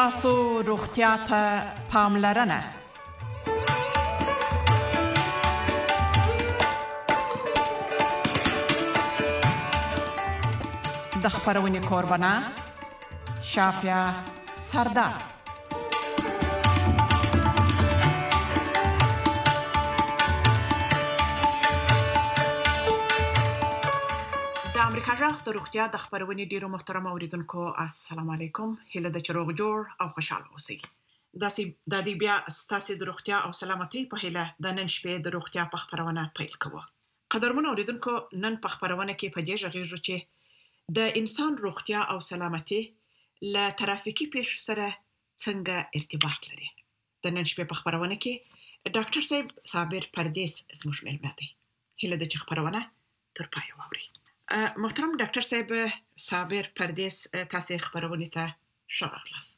ستاسو روغتیا ته پاملرنه. د خبرونې کوربنه شافیا سردار. امریکا غږ د روغتیا د خبرونې ډیرو محترم اوریدونکو السلام علیکم. هیله د چروغ جوړ او خوشاله اوسئ. د دې بیا ستاسو د روغتیا او سلامتۍ په هیله د نن شپې د روغتیا په خبرونه پیل کوو. قدرمن اوریدونکو، نن په خبرونه کې په دې ژغېږو چې د انسان روغتیا او سلامتۍ له ترافیکي پیښو سره څنګه ارتباط لري. د نن شپې په خبرونه کې ډاکټر صاحب صابر پردیس زموږ مېلمه دی. هیله د چې خبرونه تر پای واورئ. محترم ډاکټر صاحب صابر پردیس، تاسو خبرونه ته ښه راغلاست.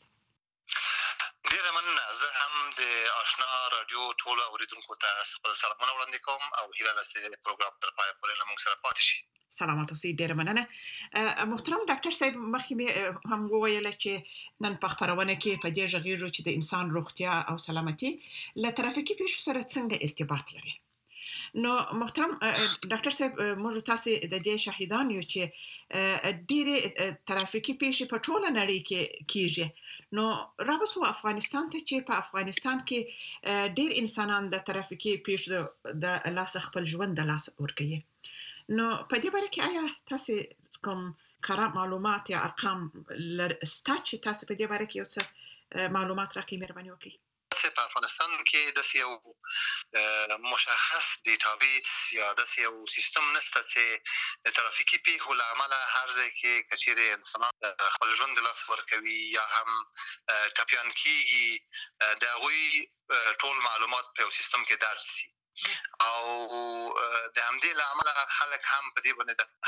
ډیره مننه. زه هم د آشنا رادیو ټول اوریدونکو ته خپل سلامونه وړاندې کوم او هیله ده چې پروګرام تر پایه پورې له موږ سره پاتې شي. سلامات اوسئ. ډیره مننه. محترم ډاکټر صاحب، مخکې مې هم وویل چې نن په خبرونه کې په دې ژغېږو چې د انسان روغتیا او سلامتۍ له ترافیکي پیښو سره څنګه ارتباط لري. نو محترم ډاکټر صاحب، موږ تاسو د دې شاهدان یو چې ډېرې ترافیکي پیښې په ټوله نړۍ کې کیږي. نو راوځو افغانستان ته چې په افغانستان کې ډېر انسانان د ترافیکي پیښو د لاس خپل ژوند د لاس ورکوي. نو په دې باره کې آیا تاسو کوم کره معلومات یا ارقام سته چې تاسو په دې باره کې یو څه معلومات راکړئ؟ مهرباني وکړئ. په افغانستان کې داسې یو مشخص ډیټابیس یا داسې یو سیستم نشته چې د ترافیکي پیښو له امله هر ځای کې که چیرې انسانان خپل ژوند د لاسه ورکوي یا هم ټپیان کېږي، د هغوی ټول معلومات په یو سیستم کې درج شي او د همدې له امله خلک هم په دې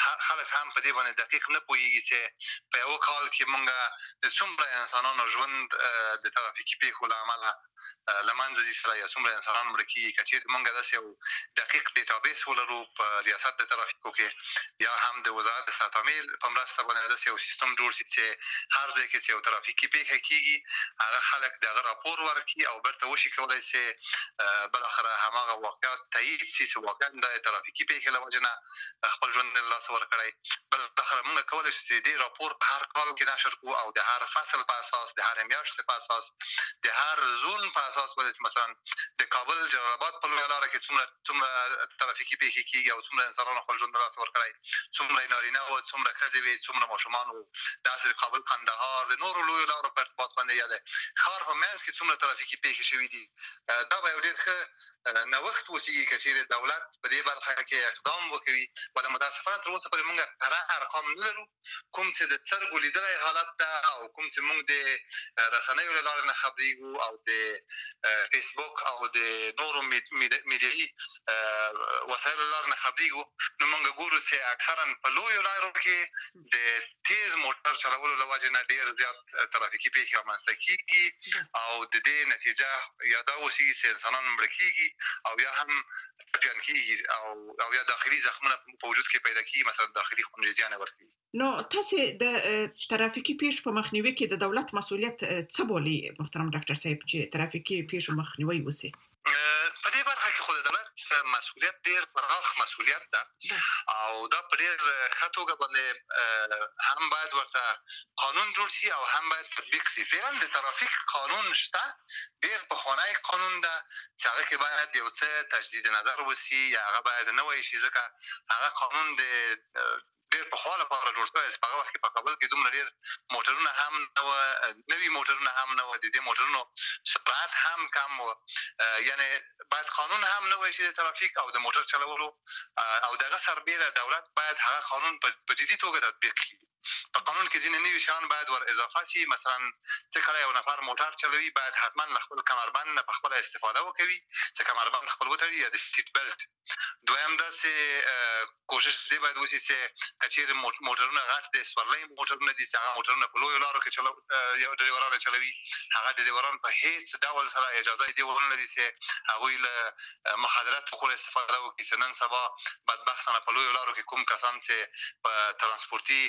باندې دقیق نه پوهېږي چې په یو کال کې موږ د څومره انسانانو ژوند د ترافیکي پیښو له امله له منځه ځي سره یا څومره انسانان مړه کېږي. که چېرې موږ داسې یو دقیق ډیټابیس ولرو په ریاست د ترافیکو کې یا هم د وزارت د ساتامېل په مرسته باندې داسې یو سیستم جوړ شي چې هر ځای کې چې یو ترافیکي پیښه کېږي هغه خلک د هغه راپور ورکړي او بیرته وشي کولی چې بالاخره هماغه واقعات تایید شي چې واقعا د ترافیکي پیښې له وجې نه خپل ژوند د لاسه ورکړی. بالاخره موږ کولی شو چې دې راپور په هر کال کې نشر کړو او د هر فصل په اساس، د هر میاشتې په اساس، د هر زون په اساس باندې چې مثلا د کابل جلال آباد په لویه لاره کې څومره ترافیکي پیښې کېږي او څومره انسانانو خپل ژوند د لاسه ورکړی، څومره یې نارینه وو، څومره ښځې وې، څومره ماشومان وو، داسې د کابل قندهار د نورو لویو لارو په ارتباط باندې یا د ښار په منځ کې څومره ترافیکي پیښې شوي دي. دا به یو ډېر ښه نوښت وسیږي که چېرې دولت په دې برخه کې اقدام وکوي. ولې متاسفانه تر اوسه پورې موږ کره ارقام نه لرو، کوم چې د سترګو لیدلی حالت ده او کوم چې موږ د رسنیو له لارې نه خبرېږو او د فیسبوک او د نورو میډیایي وسایلو له لارې نه خبرېږو، نو موږ ګورو چې اکثرا په لویو لارو کې د تیز موټر چلولو له وجې نه ډېر زیات ترافیکي پیښې رامنځته کېږي او د دې نتیجه یا دا اوسېږي چې انسانان مړه کېږي او یا هم ټپیان کېږي او یا داخلي زخمونه په وجود کې پیدا کېږي، مثلا داخلي خونریزیان یې ورکوي. نو تاسو د ترافیکي پیښو په مخنیوي کې د دولت مسؤلیت څه بولي محترم ډاکټر صاحب چې ترافیکي پیښو مخنیوي وشي؟ په دې برخه کې خو د دولت مسؤلیت ډېر پراخ مسؤلیت ده او دا په ډېر ښه توګه باندې هم باید ورته قانون جوړ شي او هم باید تطبیق شي. فعلا د ترافیک قانون شته، ډېر پخوانی قانون ده چې هغه کې باید یو څه تجدید نظر وشي یا هغه باید نوی شي، ځکه هغه قانون د ډېر پخوا لپاره جوړ شوی چې په هغه وخت کې په کابل کې دومره ډېر موټرونه هم نه وه، نوي موټرونه هم نه وه، د دې موټرونو سرعت هم کم و. یعنې باید قانون هم نوی شي د ترافیک او د موټر چلولو او د هغه سربېره دولت باید هغه قانون په جدي توګه تطبیق کړي. په قانون کې ځینې نوي شیان باید ور اضافه شي. مثلا چې کله یو نفر موټر چلوي باید حتما له خپل کمربند نه په خپله استفاده وکوي چې کمربند خپل وتړي یا د سیټ بیلټ. دویم داسې کوشش دې باید وشي چې که چېرې موټرونه غټ دي، سورلۍ موټرونه دي چې هغه موټرونه په لویو لارو کې یو ډریوران چلوي، هغه ډریوران په هېڅ ډول سره اجازه دې ونه لري چې هغوی له مخدره توکو استفاده وکړي چې نن سبا بدبختانه په لویو لارو کې کوم کسان چې په ترانسپورتي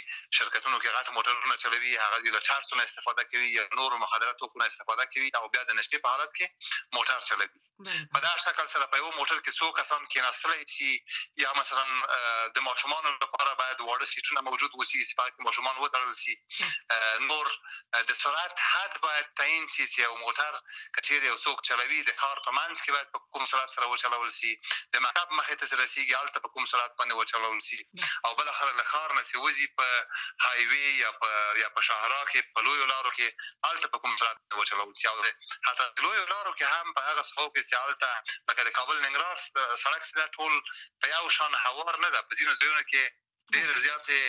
شرکتونو کې غټ موټرونه چلوي، هغه د چارج نه استفاده کوي یا نور مخدرات توکو نه استفاده کوي او بیا د نشې په حالت کې موټر چلوي. په دا شکل سره په یو موټر کې څو کسان کېناستلی شي یا مثلا د ماشومانو لپاره باید واړه سیټونه موجود وسي چې پکې ماشومان وتړل شي. نور د سرعت حد باید تعیین شي چې یو موټر کچېرې یو څوک چلوي د ښار په منځ کې باید په کوم سرعت سره وچلول شي، د مکتب مخې ته چې رسېږي هلته په کوم سرعت باندې وچلول شي، او بالاخره له ښار نه چې وځي په هایوې یا په شاهرا کې په لویو لارو کې هلته په کوم سرعت وچلول شي. او حتی د لویو لارو کې هم په هغه صفحو کې چې هلته لکه د کابل ننګرهار سړک چې دا ټول په یو شان هوار نه ده، په ځینو ځایونو کې ډېر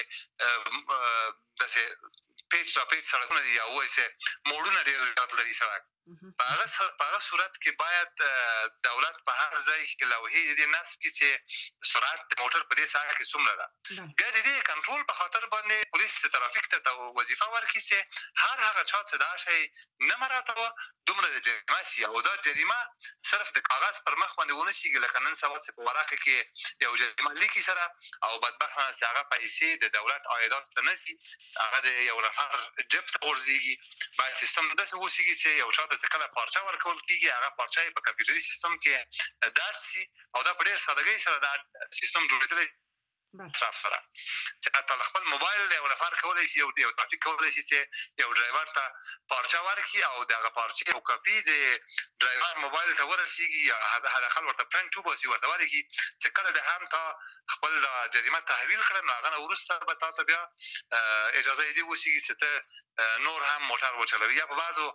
زیاتې داسې پیچ را پیچ سړکونه دي یا وایي چې موړونه ډېر زیات لري سړک. په هغه صورت کې باید دولت په هر ځای کې لوحې دې نصب کړي چې سرعت د موټر په دې ساحه کې څومره ده. بیا د دې کنټرول په خاطر باندې پولیس ترافیک ته وظیفه ورکړي چې هر هغه چا چې دا شی نه مراعاتوه دومره د جریمه شي، او دا جریمه صرف د کاغذ پر مخ باندې ونه شي، لکه نن سبا چې په ورقه کې یو جریمه لیکي سره او بدبختانه چې هغه پیسې د دولت عایدات ته نه شي، هغه د یو نفر جیب ته غورځېږي. باید سیستم داسې وشي چې یو چا ته چې کله پارچه ورکول کېږي هغه پارچه یې په کمپیوټري سیستم کې درج شي، او دا په ډېر سادګۍ سره دا سیستم جوړېدلی اطراف سره چې حتی له خپل موبایل یو نفر کولی شي یو ترافیک کولی شي چې یو ډرایور ته پارچه ورکړي او د هغه پارچې یو کاپي د ډرایور موبایل ته ورسېږي یا حداقل ورته پرنټ وباسي، ورته ورکړي چې کله د هم تا خپل جریمه تحویل کړه نو هغه نه وروسته به تا ته بیا اجازه دې وشي چې ته نور هم موټر وچلوي. یا په بعضو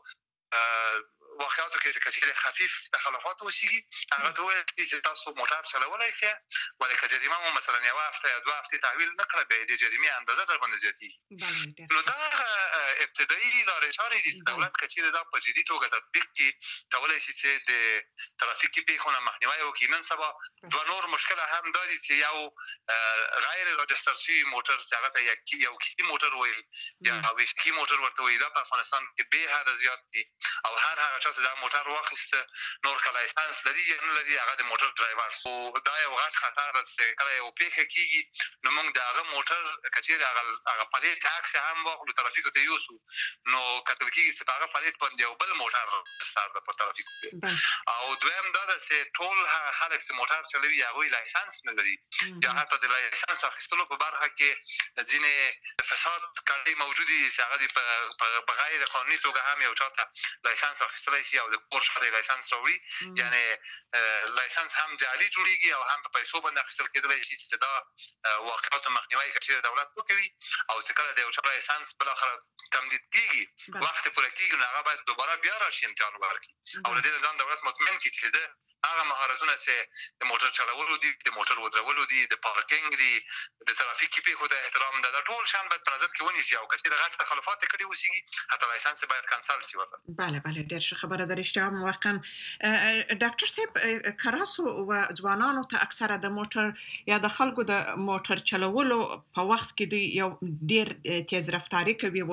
واقعاتو کې چې کچېرې خفیف تخلفات وشي هغه ته وویل چې تاسو موټر چلولی شئ، ولې که جریمه مو مثلا یوه هفته یا دوه هفتې تحویل نه کړه بیا د جریمې اندازه در باندې زیاتېږي. نو دا هغه ابتدایي لارې چارې دي چې دولت که چېرې دا په جدي توګه تطبیق کړي کولی شي چې د ترافیکي پیښو نه مخنیوی وکړي. نن سبا دوه نور مشکله هم دا دي چې یو غیر راجستر شوي موټر چې هغه ته یو کیلي موټر ویل یا ویشتکي موټر ورته وایي، دا په افغانستان کې بې حده زیات دي، او هر هغه چا چې دا موټر واخیسته نور که لایسنس لري یا نه لري هغه د موټر ډرایور سو. دا یو غټ خطر ده چې کله یو پیښه کېږي نو موږ د هغه موټر که چېرې هغه پلیټ عکس هم واخلو ترافیکو ته یوسو نو کتل کېږي چې په هغه پلیټ باندې یو بل موټر رجسټر ده په ترافیکو کې. او دویم دا ده چې ټول هغه خلک چې موټر چلوي هغوی لایسنس نه لري یا حتی د لایسنس اخیستلو په برخه کې ځینې فساد کړۍ موجود دي چې هغه دي په غیر قانوني توګه هم یو چا ته لایسنس اخیستلی شي او د کور شاته یې لایسنس راوړي، یعنې لایسنس هم جعلي جوړېږي او هم په پیسو باندې اخیستل کېدلی شي چې دا واقعاتو مخنیوی که چېرې دولت وکوي او چې کله د یو چا لایسنس بالاخره تمدید کېږي وخت یې پوره کېږي نو هغه باید دوباره بیا راشي امتحان ورکړي او له دې نه ځان دولت مطمئن کړي چې ده هغه مهارتونه چې د موټر چلولو دي، د موټر ودرولو دي، د پارکینګ دي، د ترافیکي پیښو ته احترام ده، دا ټول شیان باید په نظر کې ونیسي او که چېرې غټ تخلفات یې کړي وسیږي حتی لایسنس باید کنسل شي ورته. بله ډېر ښه خبره ده، رښتیا هم واقعا ډاکټر صاحب کراسو و ځوانانو ته اکثره د موټر یا د خلکو د موټر چلولو په وخت کې دوی یو ډېر تیز رفتاري کوي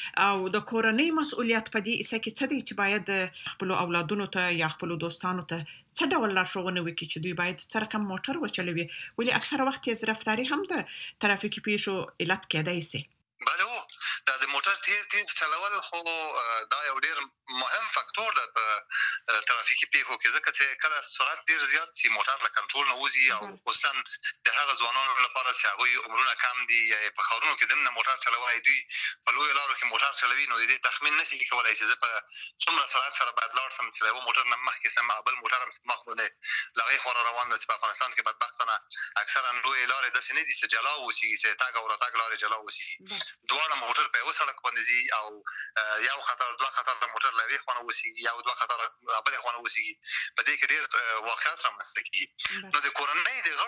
او د کورنۍ مسؤلیت په دې حصه کې څه دی چې باید خپلو اولادونو ته یا خپلو دوستانو ته څه ډول لارښوونه وکړي چې دوی باید څه رقم موټر وچلوي، ولې اکثره وخت تیز رفتاري هم د ترافیکي پیښو علت کېدای شي. بله دا د موټر تیز چلول خو دا یو ډېر مهم فاکتور ده په ترافیکي پیښو کې، ځکه چې کله سرعت ډېر زیات شي موټر له کنټرول نه وځي او خصوصا د هغه ځوانانو لپاره چې هغوی عمرونه کم دي یا په ښارونو کې دننه موټر چلولی دوی په لویو لارو کې موټر چلوي نو د دې تخمین نه شي کولی چې زه په څومره سرعت سره باید لاړ شم چې له یوه موټر نه مخکې شم او بل موټر هم مخ باندې له هغې خوا روان ده چې په افغانستان کې بدبختانه اکثرا لویې لارې داسې نه دي چې جلا وسیږي چې تګ او راتګ لارې جلا وسیږي، دواړه موټر په یوه سړک باندې ځي او یو خطر دوه خطر موټر له یوې خوا نه وسیږي یا دوه خطر له بلې خوا نه وسیږي، په دې کې ډېر واقعات رامنځته کېږي. نو د کورنۍ د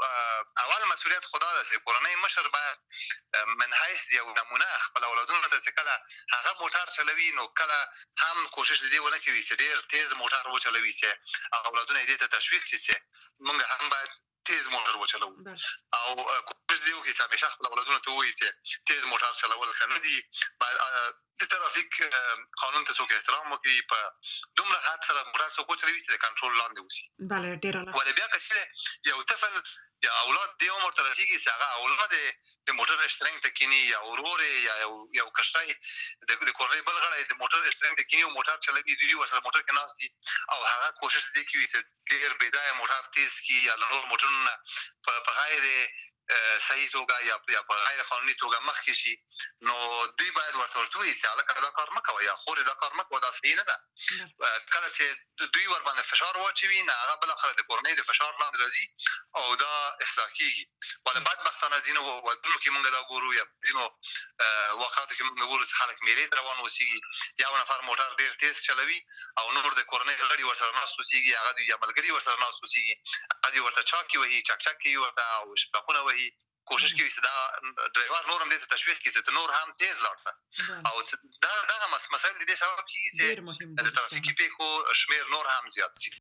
غړو اول مسؤلیت خو دا ده چې کورنۍ مشر باید من حیث یو نمونه خپل اولادونو ته چې کله هغه موټر چلوي نو کله هم کوشش د دې ونه کوي چې ډېر تیز موټر وچلوي چې اولادونه یې دې ته تشویق شي چې موږ هم باید تیز موټر وچلو او کوشش دې وکړي چې همیشه خپل اولادونو ته ووایي چې تیز موټر چلول ښه نه دي، باید د ترافیک قانون ته څوک احترام وکړي په دومره حد سره موټر څوک وچلوي چې د کنټرول لاندې وشي. بله ډېره ولې بیا که چېرې یو طفل یا اولاد دې عمر ته رسېږي چې هغه اولاد د موټر اشترنګ ته کښېني یا ورور یا یو کشری د کورنۍ بل غړی د موټر اشترنګ ته کښېني او موټر چلوي، دوی ورسره موټر کې ناست دي او هغه کوشش دې کوي چې ډېر بېځایه موټر تیز کړي یا له نور موټرونو نه په غیر صحیح توګه یا په غیر قانوني توګه مخکې شي، نو دوی باید ورته ووایي چې هلکه دا کار مه کوه یا خورې دا کار مه کوه، دا صحیح نه ده. کله چې دوی ورباندې فشار واچوي نو هغه بالاخره د کورنۍ د فشار لاندې راځي او دا اصلاح کېږي. ولې بدبختانه ځینو ودونو کې موږ دا ګورو یا ځینو واقعاتو کې موږ ګورو چې خلک میلې ته روان اوسېږي، یو نفر موټر ډېر تیز چلوي او نور د کورنۍ غړي ورسره ناست اوسېږي، هغه دوی یا ملګري ورسره ناست اوسېږي، هغه دوی ورته چاکې وهي، چک کوي ورته او شپاقونه وهي، کوشش کوي چې دا ډرایور نور هم دې ته تشویق کړي چې نور هم تیز لاړ شه. او دغه مسایل د دې سبب کېږي چې د ترافیکي پیښو شمېر نور هم زیات شي.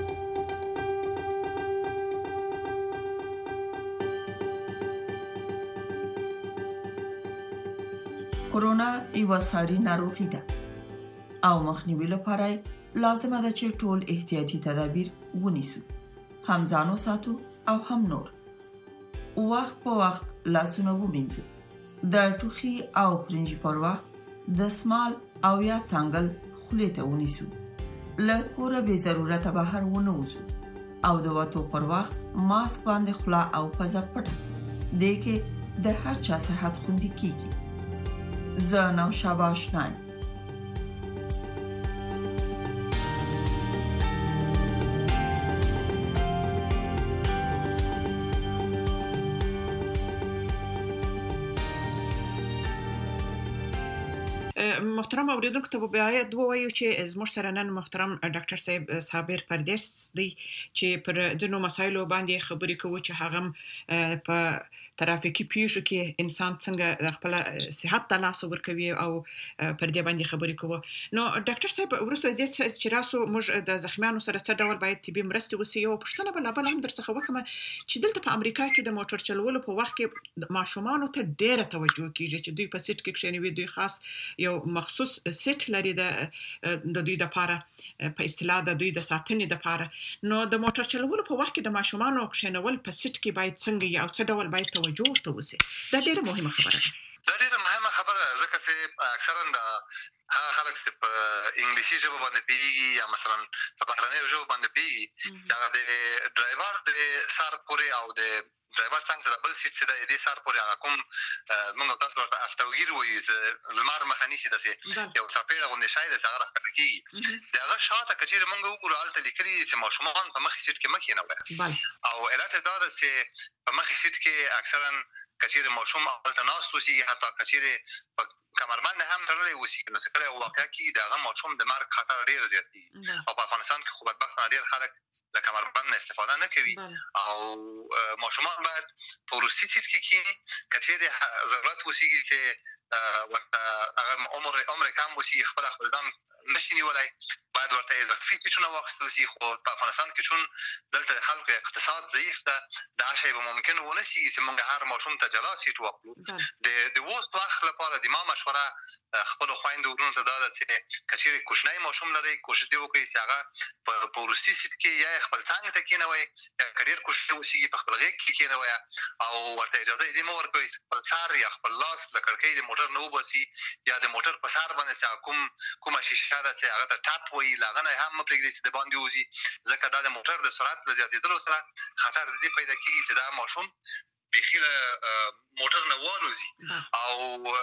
کرونا یوه ساري ناروغي ده او مخنیوي لپاره لازمه ده چې ټول احتیاطي تدابیر ونیسو، هم ځان وساتو او هم نور. وخت په وخت لاسونه ومینځو، د ټوخي او پرنجي پر وخت دستمال او یا څنګل خولې ته ونیسو، له کوره بې ضرورته بهر ونه وځو او د وتو پر وخت ماسک باندې خوله او پزه پټه، دې کې د هر چا صحت خوندي کیږي. زه نوشابه آشنایم. محترم اوریدونکو ته باید ووایو چې زموږ سره نن محترم ډاکټر صاحب صابر پردیس دی چې پر ځینو مسایلو باندې خبرې کوو چې هغه په ترافیکي پیښو کې انسان څنګه خپل صحت ته لاس ورکوي او پر دې باندې خبرې کوو. نو ډاکټر صاحب وروسته دې چې راسو موږ د زخمیانو سره څه ډول باید طبي مرستې وسي او پښتنه بل هم درڅخه وکم چې دلته په امریکا کې د موټر چلولو په وخت کې ماشومانو ته ډېره توجه کیږي چې دوی په سیټ کې کښېنوي، دوی خاص یو مخصوص سیټ لري د دوی د لپاره په اصطلاح د دوی د ساتنې لپاره. نو د موټر چلولو په وخت کې د ماشومانو کښېنول په سیټ کې باید څنګه او څه ډول باید توجه ورته وسي؟ دا ډېره مهمه خبره ده. دا ډېره مهمه خبره ده ځکه چې اکثرا د هغه خلک چې په انګلیسي ژبه باندې پوهېږي یا مثلا په بهرنیو ژبو باندې پوهېږي، هغه د ډرایور د سر پورې او د ډرایور څنګ ته د بل سیټ چې د دې سر پورې هغه کوم موږ تاسو ورته افتوګیر وایو چې لمر مخه نیسي، داسې یو څپېړه غوندې شی دی چې هغه راښکته کېږي، د هغه شاته که چېرې موږ وګورو هلته لیکلي دي چې ماشومان په مخکې سیټ کې مه کښېنوئ. او علت یې دا ده چې په مخکې سیټ کې اکثرا که چېرې ماشوم هلته ناست اوسېږي، حتی که چېرې په کمربند هم تړلی اوسېږي، نو چې کله یو واقعه کېږي د هغه ماشوم د مرګ خطر ډېر زیات کېږي. او په افغانستان کې خو بدبختانه ډېر خلک له کمربند نه استفاده نه کوي او ماشومان باید په وروستي سیټ کې کښېني. که چېرې ضرورت اوسېږي چې ورته هغه عمر کم اوسېږي، خپل ځان نشي نیولی، باید ورته اضافي سیټونه واخیستل شي. خو په افغانستان کې چون دلته د خلکو اقتصاد ضعیف ده، دا شی به ممکن ونه سیږي چې موږ هر ماشوم ته جلا سیټ واخلو. د اوس وخت لپاره د ما مشوره خپلو خویندو ورونو ته دا ده چې که چېرې کوچنی ماشوم لرئ، کوشش دې وکړئ چې هغه په وروستي سیټ کې یا خپل څنګ ته کښېنوئ، یا که ډېر کوچنی اوسېږي په خپل غېږ کې کښېنوئ او ورته اجازه یې دې مه ورکوئ چې خپل سر یا خپل لاس له کړکۍ د موټر نه وباسي، یا د موټر په سر باندې چې کومه شیشه ده چې هغه ته ټاپ وایي له هغه نه هم مه پرېږدئ چې د باندې وځي، ځکه دا د موټر د سرعت له زیاتېدلو سره خطر د دې پیدا کېږي چې دا ماشوم بیخي له موټر نه والوځي او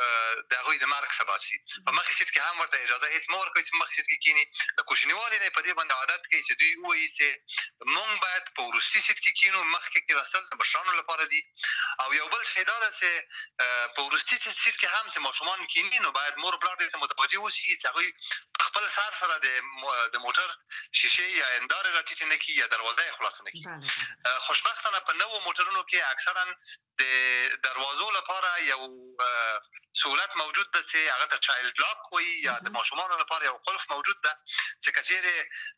د هغوی د مرګ سبب شي. په مخکې سیټ کې هم ورته اجازه هېڅ مه ورکوئ چې په مخکې سیټ کې کښېني. د کوچنیوالي نه یې په دې باندې عادت کوي چې دوی ووایي چې موږ باید په وروستي سیټ کې کښېنو، مخکې کښېناستل د مشرانو لپاره دي. او یو بل شی دا ده چې په وروستي سیټ کې هم چې ماشومان کښېني، نو باید مور پلار دې ته متوجه اوسي چې هغوی په خپل سر سره د موټر شیشې یا هندارې راټیټې نه کړي یا دروازه یې خلاصه نه کړي. خوشبختانه په نوو موټرونو کې اکثرا د دروازو لپاره یو سهولت موجود ده چې هغه ته چایلډ لاک وایي، یا د ماشومانو لپاره یو قلف موجود ده چې که چېرې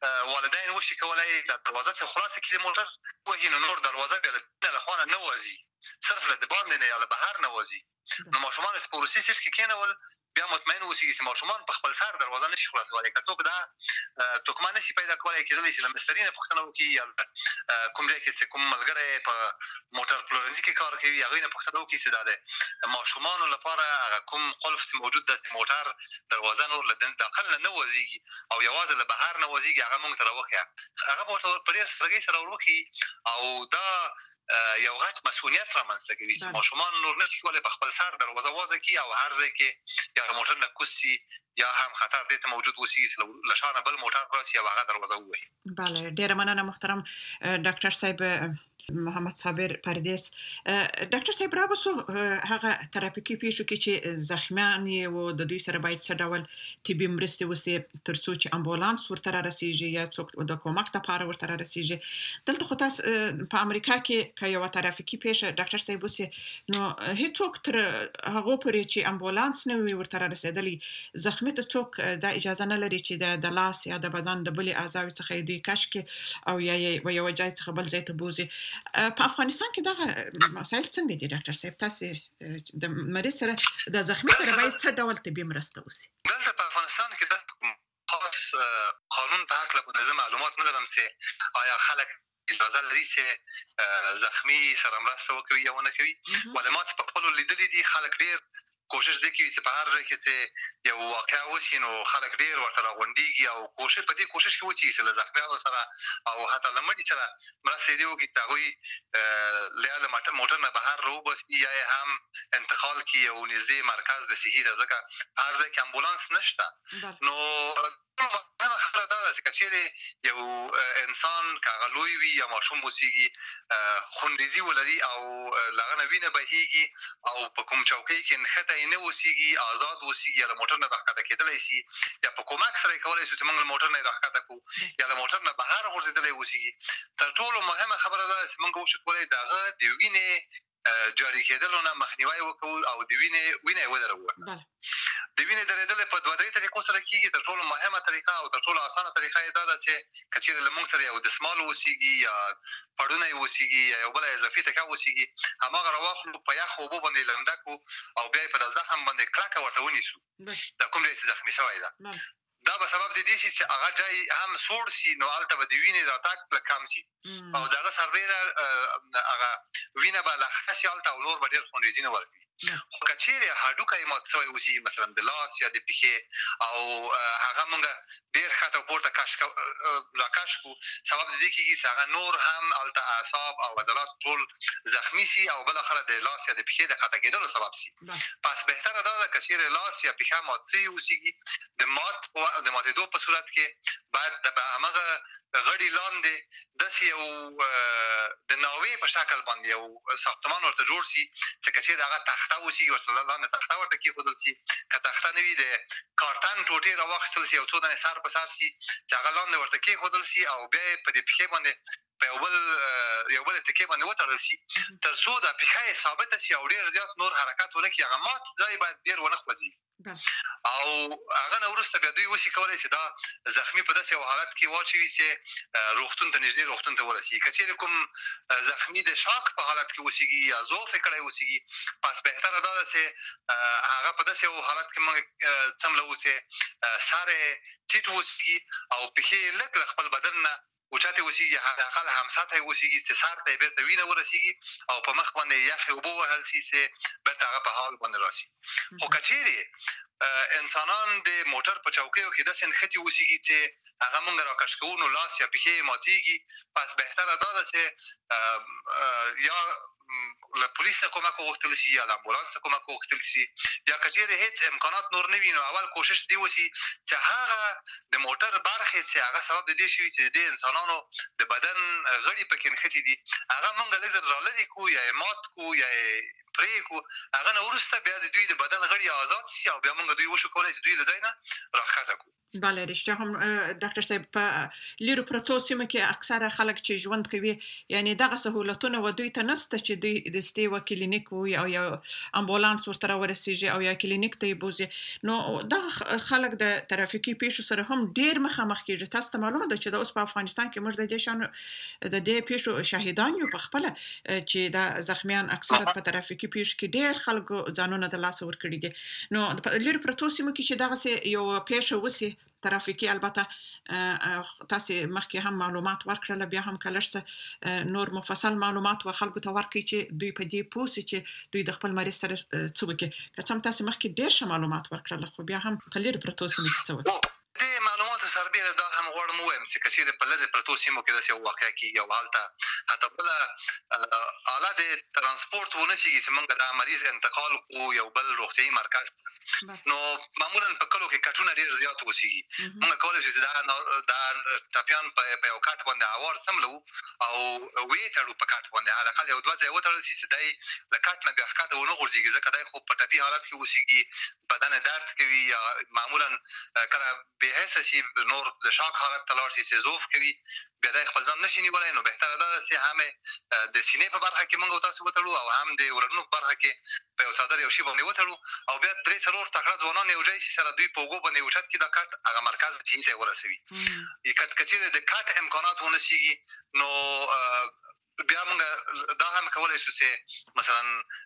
والدین وشي کولی د دروازه چې خلاصه کړي د موټر وهي، نو نور دروازه بیا له خوا نه وځي صرف له د باندې نه یا له بهر نه وځي نو ماشومان په پروسې سیټ کې کېنول بیا مطمئن اوسئ چې ماشومان په خپل سر دروازه نشي خلاصولی که څوک دا توکمه نشي پیدا کولی کېدلی چې له مستري نه پوښتنه وکړي یا کوم ځای کې چې کوم ملګری په موټر پلورنځي کې کار کوي هغوی نه پوښتنه وکړي چې دا د ماشومانو لپاره هغه کوم قلف چې موجود ده چې موټر دروازه نور له داخل نه وځيږي او یوازې له بهر نه وځيږي هغه موږ ته راوښیه هغه به ورته په ډېر سادګۍ سره ور وښيي او دا یو غټ مسؤلیت رامنځته کوي چې ماشومان نور نشي کولی په خپل سر دروازه وازه کړي او هر ځای کې یا موټر نه کوز شي یا هم خطر دې ته موجود اوسي چې له شا نه بل موټر راسي او هغه دروازه ووهي. بله ډېره مننه محترم ډاکټر صاحب محمد صابر پردیس. ډاکټر صاحب راوسو هغه ترافیکي پیښو کې چې زخمیان یې و د دوی سره باید څه ډول طبي مرستې وسي تر څو چې امبولانس ورته رارسیږي یا څوک د کومک لپاره ورته رارسیږي. دلته خو تاسو په امریکا کې که یو ترافیکي پیښه ډاکټر صاحب وسي نو هیڅوک تر هغه پورې چې امبولانس نه وي ورته رارسېدلی زخمی ته څوک دا اجازه نه لري چې د لاس یا د بدن د بلې اعضاوو څخه دوی کش کړي او یا یو ځای څخه بل ځای ته بوزي. په افغانستان کې دا مسایل څنګه دي ډاکټر صاحب؟ تاسو د مریض سره د زخمی سره باید څه ډول طبي مرسته وسي؟ دلته په افغانستان کې د خاص قانون په هکله باندې معلومات نه لرم چې آیا خلک اجازه لري چې زخمی سره مرسته وکړي یا ونه کوي. معلومات په خپلو لیدلي دي خلک ډېر کوشش دی کوي چې په هر ځای کې چې یو واقعه وشي نو خلک ډېر ورته راغونډېږي او کوشش کوي چې له زخمیانو سره او حتی له مړي سره مرستې دې وکړي چې هغوی له موټر نه بهر راوباسي یا یې هم انتقال کړي یو نږدې مرکز د صحي ته ځکه هر ځای کې امبولانس نشته. نو مهمه خبره دا ده چې که چېرې یو انسان که هغه لوی وي یا ماشوم اوسېږي خونریزي ولري او له هغه نه وینه بهېږي او په کوم چوکۍ کې نښته یې نه اوسېږي آزاد اوسېږي یا له موټر نه راښکته کېدلی شي یا په کومک سره یې کولی شو چې موږ له موټر نه یې راښکته کړو یا له موټر نه بهر غورځېدلی اوسېږي. تر ټولو مهمه خبره دا ده چې موږ وشو کولی د هغه د وینې جاري کېدلو نه مخنیوی وکړو او د وینه یې ودروو. د وینې درېدل په دوه درې طریقو سره کېږي. تر ټولو مهمه طریقه او تر ټولو اسانه طریقه یې دا ده چې که چېرې له موږ سره یو دسمال اوسېږي یا پړونه یې اوسېږي یا یو بله اضافي تکه اوسېږي هماغه راواخلو په یخو اوبو باندې لمده کړو او بیا یې په د زخم باندې کلکه ورته ونیسو دا کوم ځای چې زخمي شوی ده. دا به سبب د دې شي چې هغه ځای هم سوړ شي نو هلته به د وینې راتګ کم شي او د هغه سربیره هغه وینه به له ښه شي هلته او نور به ډېر خونریزي نه ورکوي. خو که چېرې هډوکی مات شوی اوسېږي مثلا د لاس یا د پښې او هغه موږ ډېر ښکته پورته راکش کړو سبب د دې کېږي چې هغه نور هم هلته اعصاب او عضلات ټول زخمي شي او بالاخره د لاس یا د پښې د ښکته کېدلو سبب شي. پس بهتره دا ده که چېرې لاس یا پښه مات شوي اوسېږي د ماتېدو په صورت کې باید د همغه غړي لاندې داسې یو د ناوې په شکل باندې یو ساختمان ورته جوړ شي چې که چېرې هغه تخته اوسېږي ورته لاندې تخته ورته کېښودل شي که تخته نه وي د کارتن ټوټې راواخیستل شي او څو دانې سر په سر شي چې هغه لاندې ورته کېښودل شي او بیا یې په دې پښې باندې په یو بل تکې باندې وتړل شي تر څو د پښه یې ثابته شي او ډېر زیات نور حرکت ونه کړي هغه مات ځای باید ډېر ونه خوځي او هغه نه وروسته بیا دوی وشي کولی چې دا زخمي په داسې یو حالت کې واچوي چې روغتون ته نږدې روغتون ته ورسېږي. که چېرې کوم زخمي د شاک په حالت کې اوسېږي یا ضعف یې کړی اوسېږي پس بهتره دا ده چې هغه په داسې یو حالت کې موږ څملوو چې سر یې ټیټ اوسېږي او پښې یې لږ له خپل بدن نه اوچتې اوسېږي حداقل هم سطحه یې اوسېږي چې سر ته یې بېرته وینه ورسېږي او په مخ باندې یخې اوبه ووهل شي چې بېرته هغه په حال باندې راشي. خو که چېرې انسانان د موټر په چوکیو کې داسې نښتې اوسېږي چې هغه موږ راکش کوو نو لاس یا پښې یې ماتېږي پس بهتره دا ده چې یا له پولیس نه کومک وغوښتل شي یا له امبولانس نه کومک وغوښتل شي یا که چېرې هېڅ امکانات نور نه وي نو اول کوشش دې وشي چې هغه د موټر برخې چې هغه سبب د دې شوي چې د دې انسانانو د بدن غړي پکې نښتي دي هغه موږ لږ زر رالرې کړو یا یې مات کړو یا یې پرې کړو هغه نه وروسته بیا د دوی د بدن غړي آزاد شي او بیا موږ دوی وشو کولی چې دوی له ځای نه راښکته کړو. بله رښتیا هم ډاکټر صاحب په لیرو پرتو سیمو کې اکثره خلک چې ژوند کوي یعنی دغه سهولتونه و دوی ته نشته چې دوی د ستې و کلینیک او یا امبولانس ورته راورسېږي او یا کلینیک ته یې بوځي نو دغه خلک د ترافیکي پیښو سره هم ډېر مخامخ کېږي. تاسو ته معلومه ده چې دا اوس په افغانستان کې کې موږ د دې شان د دې پیښو شاهدان یو په خپل چې دا زخمیان اکثره په ترافیکي پیښو کې ډېر خلکو ځانونه د لاس ور کړی دي نو په لری پروتو سیمو کې چې دغه یو پیښه وسی ترافیکي البته تاسو مخکې هم معلومات ورکړل بیا هم کلرسه نور مفصل معلومات و خلکو ته ورکړي چې دوی په دې پوسې چې دوی د خپل مریض سره څه وکړي که څه هم تاسو مخکې ډېر ښه معلومات ورکړل خو بیا هم په لرې پرتو سیمو کې څه وکړي د معلوماتو سربېره دا هم غواړم ووایم چې که چېرې په لرې پرتو سیمو کې داسې یو واقعه کېږي او هلته حتی بله آله د ترانسپورټ ونه شي چې موږ دا مریض انتقال کړو یو بل روغتیایي مرکز نو معمولا په کلو کې کټونه ډېر زیات اوسېږي موږ کولی شو چې دا ټپیان په یو کټ باندې هوار سملو او ویې تړو په کټ باندې حداقل یو دوه ځای وتړل شي چې دی له کټ نه بیا ښکته ونه غورځېږي ځکه دی خو په ټپي حالت کې اوسېږي بدن درد کوي یا معمولا کله بېحسه شي نور د شاک حالت ته لاړ شي سیزوف کوي بیا دی خپل ځان نشي نیولی نو بهتره دا ده چې هم د سینې په برخه کې موږ او تاسو وتړو او هم د ورنو په برخه کې په یو څادر یو شي باندې وتړو او بیا درې څلور تکړه ځوانان یو ځای شي سره دوی په اوږو باندې اوچت کړي دا کټ هغه مرکز چین ته ورسوي که چېرې د کټ امکانات ونه شېږي نو بیا موږ دا هم کولی شو چې مثلا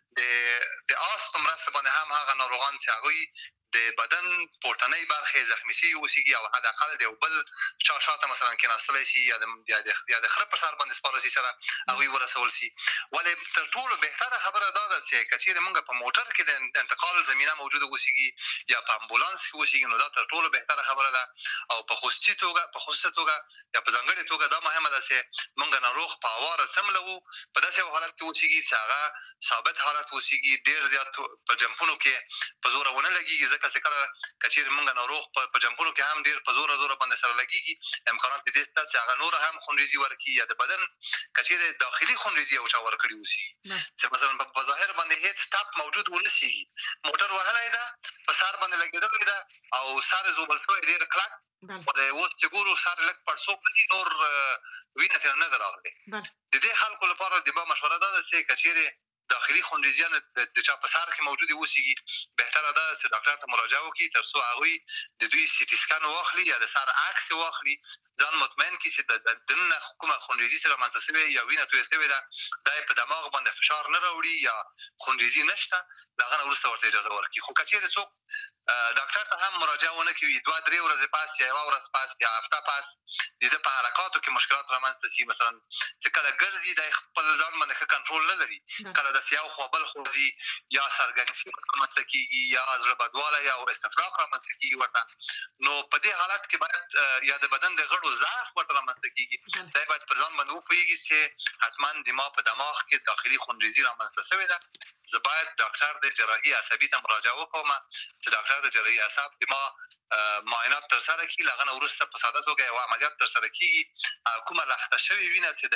د آس په مرسته باندې هم هغه ناروغان چې هغوی د بدن پورتنۍ برخې زخمي شوي اوسېږي او حداقل د یو بل چا شاته مثلا کېناستلی شي یا د خره پر سر باندې سپاره شي سره هغوی ورسول شي ولې تر ټولو بهتره خبره دا ده چې که چېرې موږ په موټر کې د انتقال زمینه موجوده اوسېږي یا په امبولانس کې اوسېږي نو دا تر ټولو بهتره خبره ده او په خصوصي توګه یا په ځانګړې توګه دا مهمه ده چې موږ ناروغ په هواره سملوو په داسې یو حالت کې اوسېږي چې هغه ثابت حالت اوسېږي ډېر زیات په جمپونو کې په زوره ونه لګېږي ځکه چې کله که چېرې موږ ناروغ په جمپونو کې هم ډېر په زوره باندې سره لګېږي امکانات د دې شته چې هغه نوره هم خونریزي ورکړي یا د بدن که چېرې داخلي خونریزي یو چا ورکړي اوسي چې مثلا په ظاهر باندې هېڅ ټپ موجود ونه سېږي موټر وهلی ده په سر باندې لګېدلی ده او سر یې زوبل شوی ډېر کلک اوس چې ګورو سر لږ پړسوب لري نور وینه ترې نه ده راغلې د دې خلکو لپاره د ما مشوره دا ده چې که چېرې داخلي خونریزیان د چا په سر کې موجودې اوسېږي بهتره ده چې ډاکټر ته مراجعه وکړي تر څو هغوی د دوی سي ټي سکن واخلي یا د سر عکس واخلي ځان مطمئن کړي چې د دننه کومه خونریزي سره رامنځته شوې یا وینه تویه شوې ده دا یې په دماغ باندې فشار نه راوړي یا خونریزي نشته د هغه نه وروسته ورته اجازه ورکړي خو که چېرې څوک ډاکټر ته هم مراجعه ونه کړي 2-3 ورځې پاس یا 1 ورځ پاس یا هفته پاس د ده په حرکاتو کې مشکلات رامنځته شي مثلا چې کله ګرځي دی خپل ځان باندې ښه کنټرول نه لري کله داسې یو خوا بل خوځي یا سرګنګسي رامنځته کېږي یا زړه بدوالی یا استفراق رامنځته کېږي ورته نو په دې حالت کې باید یا د بدن د غړو ضعف ورته رامنځته کېږي دی باید په ځان باندې وپوهېږي چې حتما په دماغ کې داخلي خونریزي رامنځته شوې ده زه باید ډاکټر د جراحي عصبي ته مراجعه وکړم چې ډاکټر د جراحي اعصاب د ما معاینات ترسره کړي له هغه نه وروسته په ساده توګه یو عملیات ترسره کېږي کومه لخته شوې وینه چې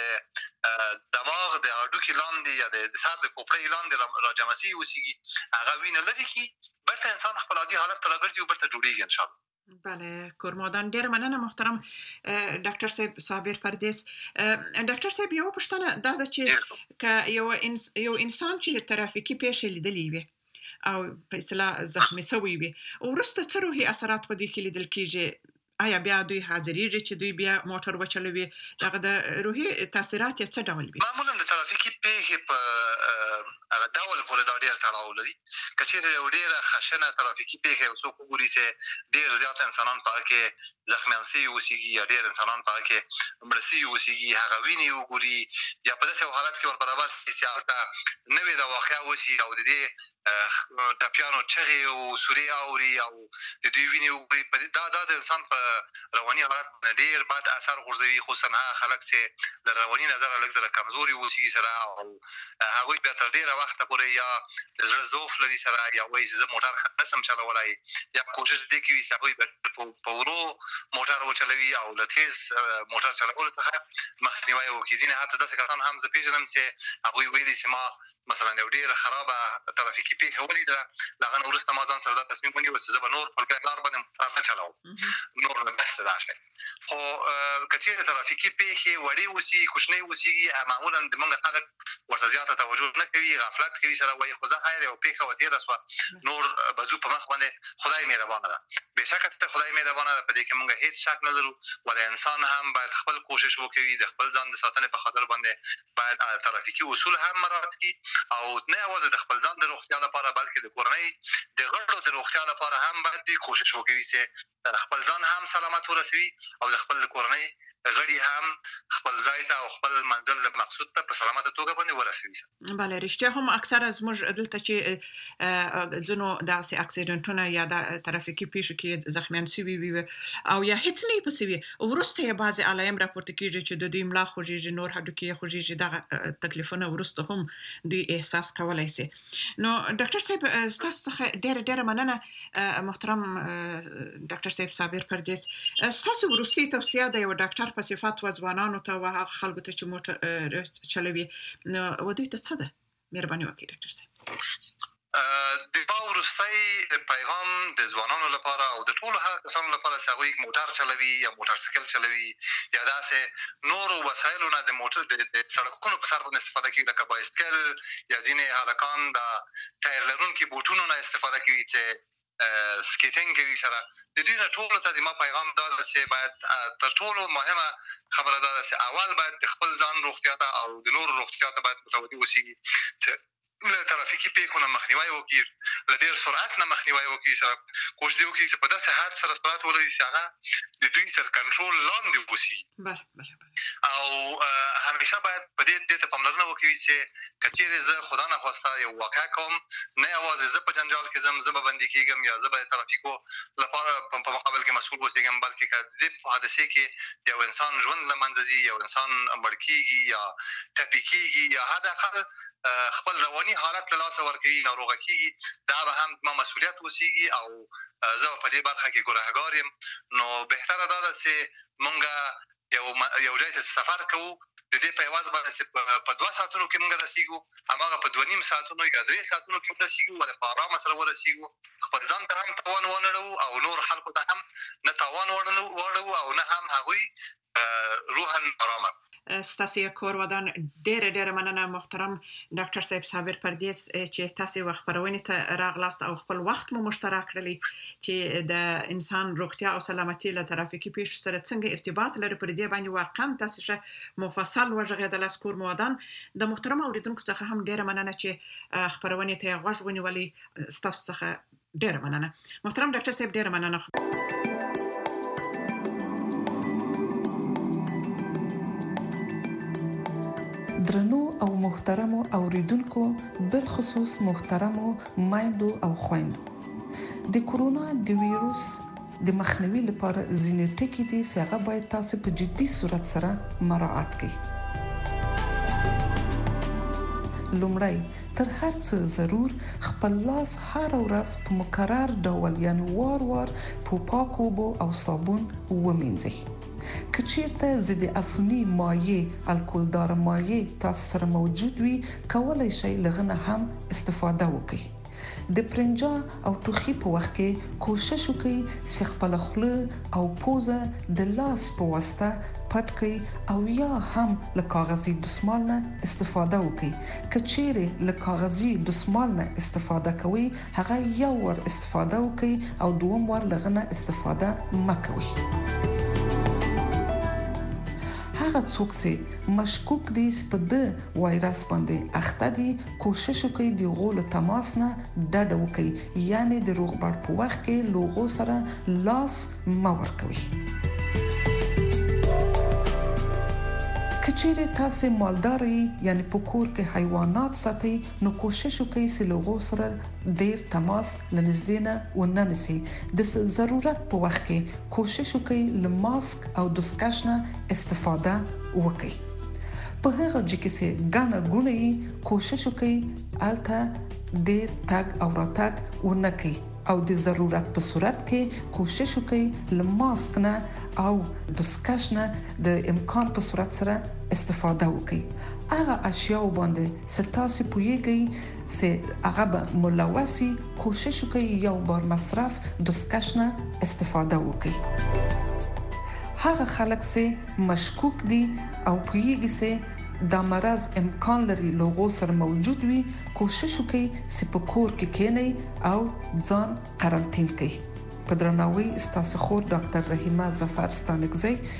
د دماغ د هډوکي لاندې یا د سر د کوپړۍ لاندې راجمع شوي اوسېږي هغه وینه لرې کړي بیرته انسان خپل عادي حالت ته راګرځي او بیرته جوړېږي انشاءالله بله کورمادان ډېر مننه محترم ډاکټر صاحب صابر پردیس ډاکټر صاحب یو پوښتنه دا ده چې که یو انسان چې ترافیکي پیښه لیدلې وي او په اصطلاح زخمي شوی وي وروسته څه روحي اثرات په دې کې لیدل کېږي آیا بیا دوی حاضرېږي چې دوی بیا موټر وچلوي دغه د روحي تاثیرات یې څه ډول وي معمولا د ترافیکي پیښې په هغه ډول پورې دا ډېر تړاو لري که چېرې یو ډېره خشنه ترافیکي پیښه یو څوک وګوري چې ډېر زیات انسانان په هغه کې زخمیان شوي اوسېږي یا ډېر انسانان په هغه کې مړه شوي اوسېږي هغه وینې وګوري یا په داسې یو حالت کې ور برابر شي چې هلته نوې دا واقعه وشي او د دې ټپیانو چغې او سورې اوري او د دوی وینې وګوري دا د انسان په رواني حالت باندې ډېر بد اثر غورځوي خصوصا هغه خلک چې له رواني نظره لږ زره کمزوري اوسېږي سره او هغوی بیا تر ډېره وخته پورې یا د زړه ضعف لري سره یا وایي چې زه موټر نشم چلولی یا کوشش دې کوي چې هغوی په ورو موټر وچلوي او له تیز موټر چلولو څخه مخنیوی وکړي ځینې حتی داسې کسان هم زه پېژنم چې هغوی ویلي چې ما مثلا یو ډېره خرابه ترافیکي پیښه ولیده له هغه نه وروسته ما ځان سره دا تصمیم ونیو چې زه به نور پر لار باندې موټر نه چلوم نو نور نه بس دا شي خو کچې ترافیکي پیښې وړي وسی کوچنی وسی معمولا د موږ خلک ورته زیاته توجه نه کوي غفلت کوي سره وایي خو ځه خیر یو پیښه وتی رسوا نور بزو په مخ باندې خدای مهربانه ده بهشکه ته خدای مهربانه ده په دې کې موږ هیڅ شک نه لرو ولې انسان هم باید خپل کوشش وکړي د خپل ځان د ساتنې په خاطر باندې باید ترافیکي اصول هم مراعات کړي او نه یوازې د خپل ځان د روغتیا لپاره بلکې د کورنۍ د غړو د روغتیا لپاره هم باید کوشش وکړي چې خپل ځان هم سلامت ورسوي او د خپل کورنۍ غړي هم خپل ځای ته او خپل منزل د مقصود ته په سلامته توګه باندې ورسوي. بله رښتیا هم اکثره زموږ دلته چې ځینو داسې اکسیډنټونه یا د ترافیکي پیښو کې زخمیان شوي وي او یا هیڅ نه پسې وي وروسته یې بعضې علایم راپورته کېږي چې د دوی ملا خوږېږي نور هډوکي یې خوږېږي دغه تکلیفونه وروسته هم دوی احساس کولی شي. نو ډاکټر صاحب ستاسو څخه ډېره مننه محترم ډاکټر صاحب صابر پردیس. ستاسو وروستۍ توصیه د یو ډاکټر په صفت و ځوانانو ته و هغه خلکو ته چې موټر چلوي و دوی ته څه ده؟ مهرباني وکړئ ډاکټر صاحب. د وروستۍ پیغام د ځوانانو لپاره او د ټولو هغه کسانو لپاره چې هغوی موټر چلوي یا موټر سایکل چلوي یا داسې نورو وسایلو نه د موټر د سړکونو په سر باندې استفاده کوي لکه بایسکل یا ځینې هلکان د ټایر لرونکي بوټونو نه استفاده کوي چې سکیټینګ کوي سره د دوی نه ټولو ته د ما پیغام دا ده چې باید تر ټولو مهمه خبره دا ده چې اول باید د خپل ځان روغتیا ته او د نورو روغتیا ته باید متوجه اوسېږي چې له ترافیکي پیښو نه مخنیوی وکړي له ډېر سرعت نه مخنیوی وکړي سره کوشش دې وکړي چې په داسې حد سره سرعت ولري چې هغه د دوی تر کنټرول لاندې وسي او همیشه باید په دې ته پاملرنه وکړي چې که چېرې زه خدا نخواسته یو واقعه کوم نه یوازې زه په جنجال کې ځم زه به بندي کېږم یا زه به د ترافیکو لپاره په مقابل کې مسؤول اوسېږم بلکې که د دې په حادثې کې یو انسان ژوند له منځه ځي یو انسان مړ کېږي یا ټپي کېږي یا حداقل خپل رواني حالت له لاسه ورکوي ناروغه کېږي دا به هم ما مسؤلیت اوسېږي او زه په دې برخه کې ګناهګار یم. نو بهتره دا ده چې موږ یو ځای ته سفر کوو د دې په عوض باندې چې په 2 ساعتونو کې موږ رسېږو هماغه په 2.5 ساعتونو یا 3 ساعتونو کې رسېږو ولې په ارامه سره ورسېږو خپل ځان ته هم تاوان ونه اړوو او نور خلکو ته هم نه تاوان واړوو او نه هم هغوی روحاً ارامه. ستاسو کور ودان ډېره مننه محترم ډاکټر صاحب صابر پردیس چې تاسو وخت خبرونه ته راغلاست او خپل وخت مو مشترک کړلی چې د انسان روغتیا او سلامتي له ترافیکي پیښو سره څنګه ارتباط لري پر دې باندې واقعا تاسو شه مفصل وژغېدل کور مو ودان د محترم اوریدونکو څخه هم ډېره مننه چې خبرونه ته غوږ ونیولې ستاسو څخه ډېره مننه محترم ډاکټر صاحب ډېره مننه. درنو او محترمو اوریدونکو بالخصوص محترمو مایندو او خويندو د کورونا د ویروس د مخنیوي لپاره ځینې ټکي دي چې هغه باید تاسو په جدي صورت سره مراعات کړئ. لومړی تر هر څه ضرور خپل لاس هر ورځ په مکرر ډول یعنی وار په پاکو اوبو او صابون ومینځئ. کچیرته ضد عفونی مایع الکولدار مایع تاسو سره موجود وي کولای شئ لغنه هم استفاده وکړئ. د پرنجا او ټوخي په وخت کې کوشش وکړئ چې خپل خوله او پوزه د لاس په واسطه پټ کړئ او یا هم له کاغذي دستمال نه استفاده وکړئ. کچېره له کاغذي دستمال نه استفاده کوئ هغه یو ور استفاده وکړئ او دوم ور لغنه استفاده مکوئ. هغه څوک چې مشکوک دي چې په د وایرس باندې اخته دي کوشش وکړي د غول تماس نه ډډه وکړي یعنی د روغبړ په وخت کې لوغو سره لاس مور کوي. کچېره تاسو مالداري یعنی په کور کې حیوانات ساتي نو کوشش وکړئ چې لوغو سره ډېر تماس لنږدې نه وننسي. د ضرورت په وخت کې کوشش وکړئ له ماسک او دستکش نه استفاده وکړئ. په هغه ځکه چې ګڼه ګونې کوشش وکړئ الته ډېر تګ او راتګ ونکړئ او د ضرورت په صورت کې کوشش وکړئ له ماسک نه او دستکش نه د امکان په صورت سره استفاده وکړئ. هغه اشیاء باندې ستاسو پوهیږئ چې هغه به ملوثي کوشش وکړئ یو بار مصرف دستکش نه استفاده وکړئ. هغه خلک چې مشکوک دي او پوهیږي چې دا مرض امکان لري لوغو سره موجود وي کوشش وکړي چې په کور کې کېنئ او ځان قرنطین کړئ. په درناوي ستاسو خور ډاکټر رحیمه ظفر ستانکزی